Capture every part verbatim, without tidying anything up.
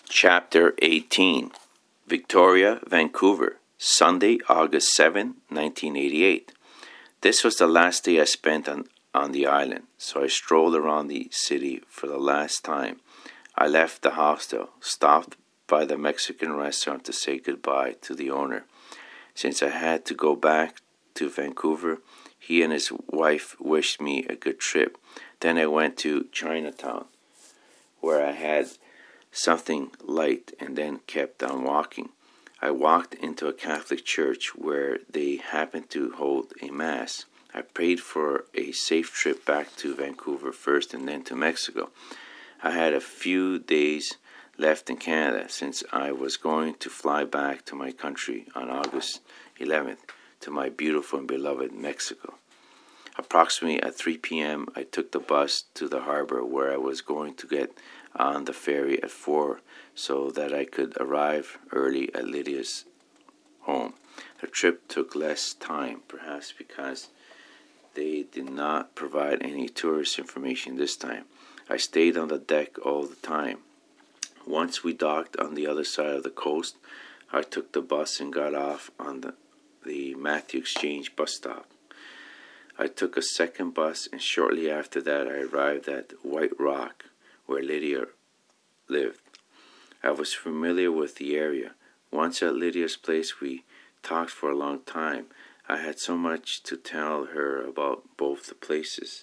Chapter eighteen, Victoria, Vancouver, Sunday, August seventh, nineteen eighty-eight. This was the last day I spent on, on the island, so I strolled around the city for the last time. I left the hostel, stopped by the Mexican restaurant to say goodbye to the owner. Since I had to go back to Vancouver, he and his wife wished me a good trip. Then I went to Chinatown, where I had something light and then kept on walking. I walked into a Catholic church where they happened to hold a mass. I prayed for a safe trip back to Vancouver first and then to Mexico. I had a few days left in Canada since I was going to fly back to my country on August eleventh to my beautiful and beloved Mexico. Approximately at three p.m. I took the bus to the harbor where I was going to get on the ferry at four so that I could arrive early at Lydia's home. The trip took less time, perhaps because they did not provide any tourist information this time. I stayed on the deck all the time. Once we docked on the other side of the coast, I took the bus and got off on the, the Matthew Exchange bus stop. I took a second bus, and shortly after that I arrived at White Rock, where Lydia lived. I was familiar with the area. Once at Lydia's place, we talked for a long time. I had so much to tell her about both the places,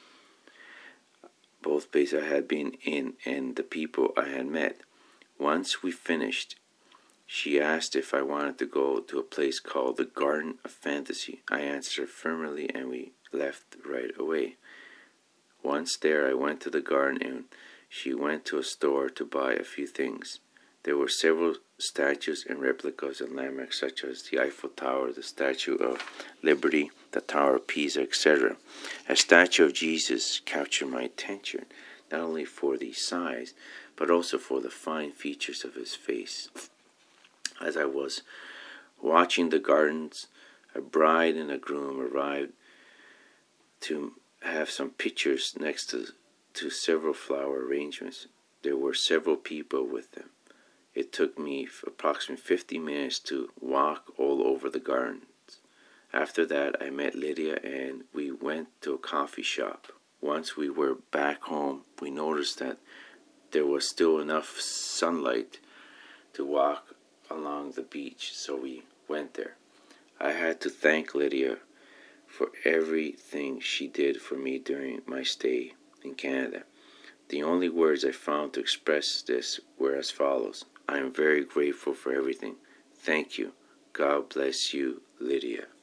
both places I had been in and the people I had met. Once we finished, she asked if I wanted to go to a place called the Garden of Fantasy. I answered affirmatively, and we left right away. Once there, I went to the garden, and she went to a store to buy a few things. There were several statues and replicas of landmarks such as the Eiffel Tower, the Statue of Liberty, the Tower of Pisa, et cetera. A statue of Jesus captured my attention, not only for the size, but also for the fine features of his face. As I was watching the gardens, a bride and a groom arrived to have some pictures next to, to several flower arrangements. There were several people with them. It took me approximately fifty minutes to walk all over the gardens. After that, I met Lydia and we went to a coffee shop. Once we were back home, we noticed that there was still enough sunlight to walk along the beach, so we went there. I had to thank Lydia for everything she did for me during my stay in Canada. The only words I found to express this were as follows: I am very grateful for everything. Thank you. God bless you, Lydia.